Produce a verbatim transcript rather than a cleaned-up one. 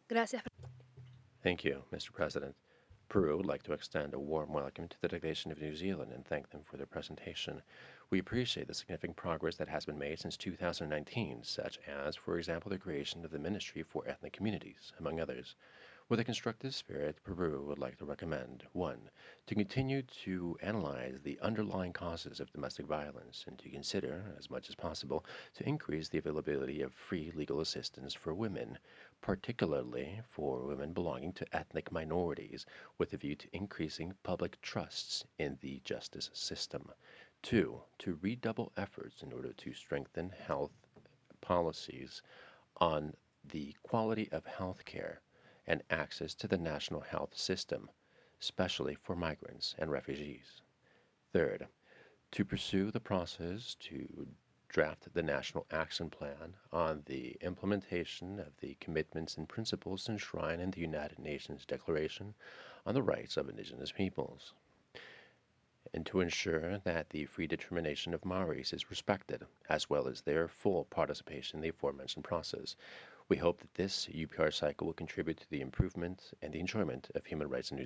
Gracias. Thank you, Mister President. Peru would like to extend a warm welcome to the delegation of New Zealand and thank them for their presentation. We appreciate the significant progress that has been made since two thousand nineteen, such as, for example, the creation of the Ministry for Ethnic Communities, among others. With a constructive spirit, Peru would like to recommend one, to continue to analyze the underlying causes of domestic violence and to consider, as much as possible, to increase the availability of free legal assistance for women, particularly for women belonging to ethnic minorities, with a view to increasing public trusts in the justice system. Two, to redouble efforts in order to strengthen health policies on the quality of health care and access to the national health system, especially for migrants and refugees. Third, to pursue the process to draft the National Action Plan on the implementation of the commitments and principles enshrined in the United Nations Declaration on the Rights of Indigenous Peoples, and to ensure that the free determination of Maoris is respected, as well as their full participation in the aforementioned process. We hope that this U P R cycle will contribute to the improvement and the enjoyment of human rights in New